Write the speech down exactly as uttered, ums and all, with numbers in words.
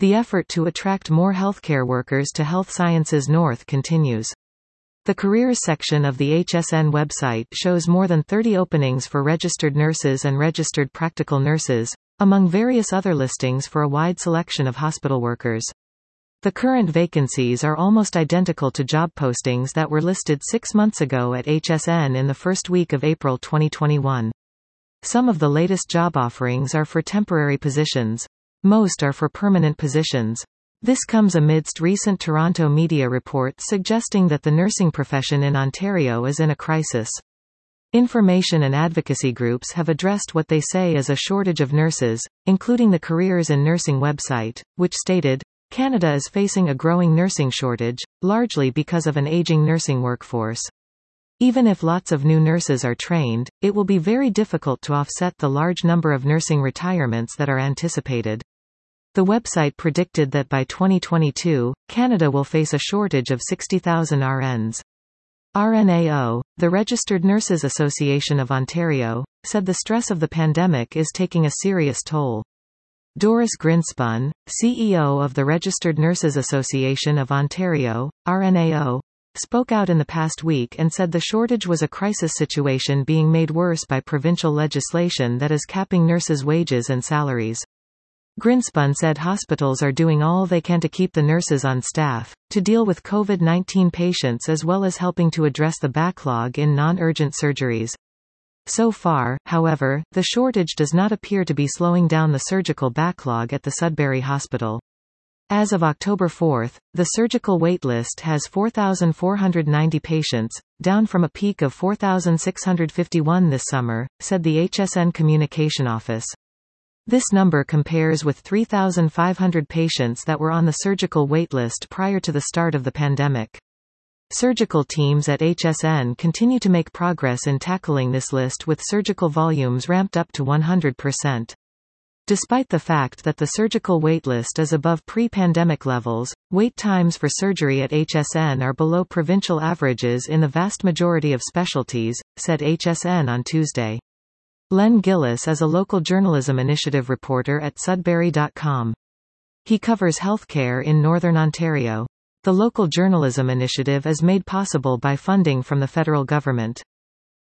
The effort to attract more healthcare workers to Health Sciences North continues. The careers section of the H S N website shows more than thirty openings for registered nurses and registered practical nurses, among various other listings for a wide selection of hospital workers. The current vacancies are almost identical to job postings that were listed six months ago at H S N in the first week of April twenty twenty-one. Some of the latest job offerings are for temporary positions. Most are for permanent positions. This comes amidst recent Toronto media reports suggesting that the nursing profession in Ontario is in a crisis. Information and advocacy groups have addressed what they say is a shortage of nurses, including the Careers in Nursing website, which stated, Canada is facing a growing nursing shortage, largely because of an aging nursing workforce. Even if lots of new nurses are trained, it will be very difficult to offset the large number of nursing retirements that are anticipated. The website predicted that by twenty twenty-two, Canada will face a shortage of sixty thousand R Ns. R N A O, the Registered Nurses Association of Ontario, said the stress of the pandemic is taking a serious toll. Doris Grinspun, C E O of the Registered Nurses Association of Ontario, R N A O, spoke out in the past week and said the shortage was a crisis situation being made worse by provincial legislation that is capping nurses' wages and salaries. Grinspun said hospitals are doing all they can to keep the nurses on staff, to deal with COVID nineteen patients as well as helping to address the backlog in non-urgent surgeries. So far, however, the shortage does not appear to be slowing down the surgical backlog at the Sudbury Hospital. As of October fourth, the surgical waitlist has four thousand four hundred ninety patients, down from a peak of four thousand six hundred fifty-one this summer, said the H S N Communication Office. This number compares with three thousand five hundred patients that were on the surgical waitlist prior to the start of the pandemic. Surgical teams at H S N continue to make progress in tackling this list with surgical volumes ramped up to one hundred percent. Despite the fact that the surgical waitlist is above pre-pandemic levels, wait times for surgery at H S N are below provincial averages in the vast majority of specialties, said H S N on Tuesday. Len Gillis is a local journalism initiative reporter at Sudbury dot com. He covers healthcare in Northern Ontario. The local journalism initiative is made possible by funding from the federal government.